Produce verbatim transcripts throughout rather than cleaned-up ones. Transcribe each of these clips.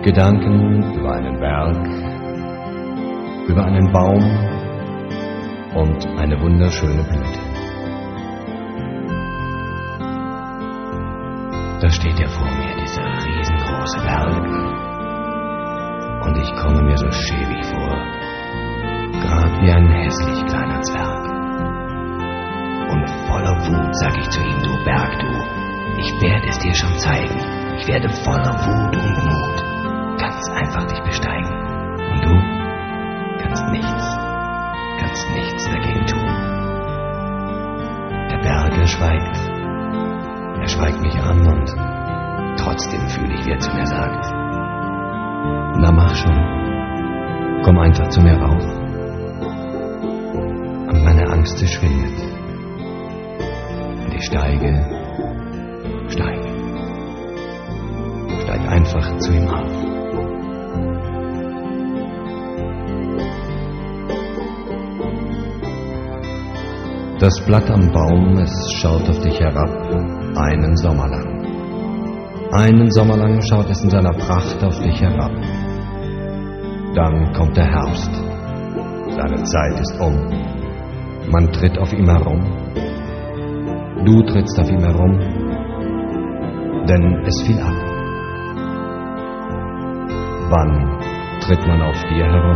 Gedanken über einen Berg, über einen Baum und eine wunderschöne Blüte. Da steht ja vor mir dieser riesengroße Berg und ich komme mir so schäbig vor, grad wie ein hässlich kleiner Zwerg. Und voller Wut sag ich zu ihm: Du Berg, du, ich werde es dir schon zeigen. Ich werde voller Wut und Mut ganz einfach dich besteigen. Und du kannst nichts, kannst nichts dagegen tun. Der Berg, er schweigt, er schweigt mich an und trotzdem fühle ich, wie er zu mir sagt: Na mach schon, komm einfach zu mir rauf. Und meine Angst, sie schwindet. Und ich steige, steige, steige einfach zu ihm auf. Das Blatt am Baum, es schaut auf dich herab, einen Sommer lang. Einen Sommer lang schaut es in seiner Pracht auf dich herab. Dann kommt der Herbst, seine Zeit ist um. Man tritt auf ihm herum, du trittst auf ihm herum, denn es fiel ab. Wann tritt man auf dir herum?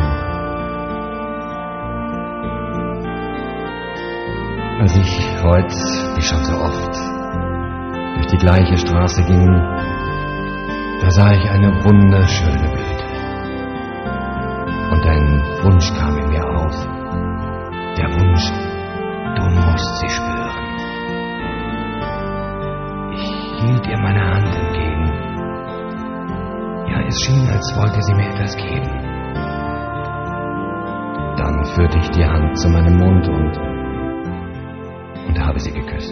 Als ich heut, wie schon so oft, durch die gleiche Straße ging, da sah ich eine wunderschöne Blüte. Und ein Wunsch kam in mir auf. Der Wunsch, du musst sie spüren. Ich hielt ihr meine Hand entgegen. Ja, es schien, als wollte sie mir etwas geben. Dann führte ich die Hand zu meinem Mund und und habe sie geküsst.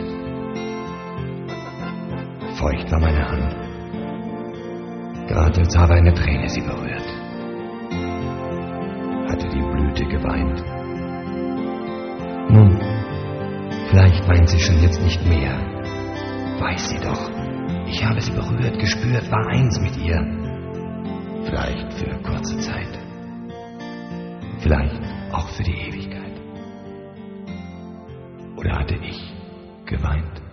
Feucht war meine Hand, gerade als habe eine Träne sie berührt. Hatte die Blüte geweint. Nun, vielleicht weint sie schon jetzt nicht mehr. Weiß sie doch, ich habe sie berührt, gespürt, war eins mit ihr. Vielleicht für kurze Zeit, vielleicht auch für die Ewigkeit. Oder hatte ich geweint?